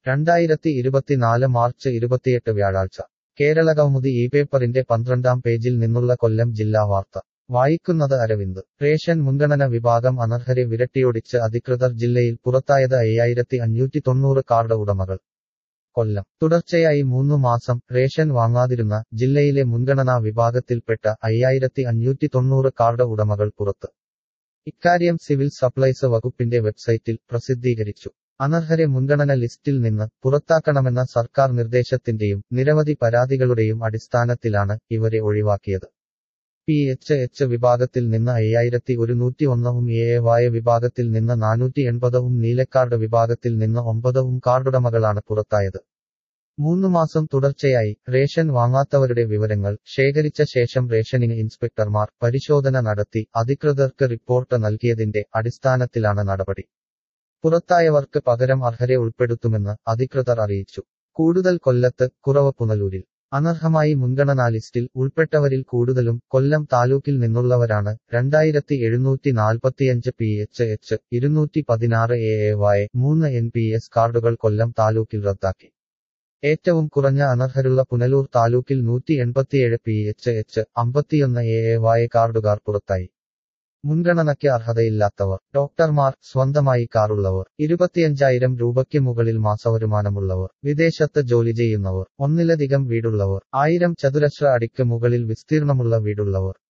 2024 March 28 വ്യാഴാഴ്ച കേരളകൗമുദി ഈ പേപ്പറിന്റെ 12-ാം പേജിൽ നിന്നുള്ള കൊല്ലം ജില്ലാ വാർത്ത വായിക്കുന്നത് അരവിന്ദ്. റേഷൻ മുൻഗണന വിഭാഗം അനർഹരെ വിരട്ടിയോടിച്ച് അധികൃതർ, ജില്ലയിൽ പുറത്തായത് 5590 കാർഡ് ഉടമകൾ. കൊല്ലം. തുടർച്ചയായി 3 മാസം റേഷൻ വാങ്ങാതിരുന്ന ജില്ലയിലെ മുൻഗണനാ വിഭാഗത്തിൽപ്പെട്ട 5590 കാർഡ് ഉടമകൾ പുറത്ത്. ഇക്കാര്യം സിവിൽ സപ്ലൈസ് വകുപ്പിന്റെ വെബ്സൈറ്റിൽ പ്രസിദ്ധീകരിച്ചു. അനർഹരെ മുൻഗണന ലിസ്റ്റിൽ നിന്ന് പുറത്താക്കണമെന്ന സർക്കാർ നിർദ്ദേശത്തിന്റെയും നിരവധി പരാതികളുടെയും അടിസ്ഥാനത്തിലാണ് ഇവരെ ഒഴിവാക്കിയത്. PHH വിഭാഗത്തിൽ നിന്ന് 5101 AAY വിഭാഗത്തിൽ നിന്ന് 480 നീലക്കാർഡ് വിഭാഗത്തിൽ നിന്ന് 9 കാർഡുടമകളാണ് പുറത്തായത്. 3 മാസം തുടർച്ചയായി റേഷൻ വാങ്ങാത്തവരുടെ വിവരങ്ങൾ ശേഖരിച്ച ശേഷം റേഷനിംഗ് ഇൻസ്പെക്ടർമാർ പരിശോധന നടത്തി അധികൃതർക്ക് റിപ്പോർട്ട് നൽകിയതിന്റെ അടിസ്ഥാനത്തിലാണ് നടപടി. പുറത്തായവർക്ക് പകരം അർഹരെ ഉൾപ്പെടുത്തുമെന്ന് അധികൃതർ അറിയിച്ചു. കൂടുതൽ കൊല്ലത്ത്, കുറവ് പുനലൂരിൽ. അനർഹമായി മുൻഗണനാ ലിസ്റ്റിൽ ഉൾപ്പെട്ടവരിൽ കൂടുതലും കൊല്ലം താലൂക്കിൽ നിന്നുള്ളവരാണ്. 2745 PHH, 216 AAY, 3 NPS കാർഡുകൾ കൊല്ലം താലൂക്കിൽ റദ്ദാക്കി. ഏറ്റവും കുറഞ്ഞ അനർഹരുള്ള പുനലൂർ താലൂക്കിൽ 187 PHH, 51 AAY കാർഡുകാർ പുറത്തായി. മുൻഗണനയ്ക്ക് അർഹതയില്ലാത്തവർ: ഡോക്ടർമാർ, സ്വന്തമായി കാറുള്ളവർ, 25,000 രൂപയ്ക്ക് മുകളിൽ മാസവരുമാനമുള്ളവർ, വിദേശത്ത് ജോലി ചെയ്യുന്നവർ, ഒന്നിലധികം വീടുള്ളവർ, 1000 ചതുരശ്ര അടിക്ക് മുകളിൽ വിസ്തീർണമുള്ള വീടുള്ളവർ,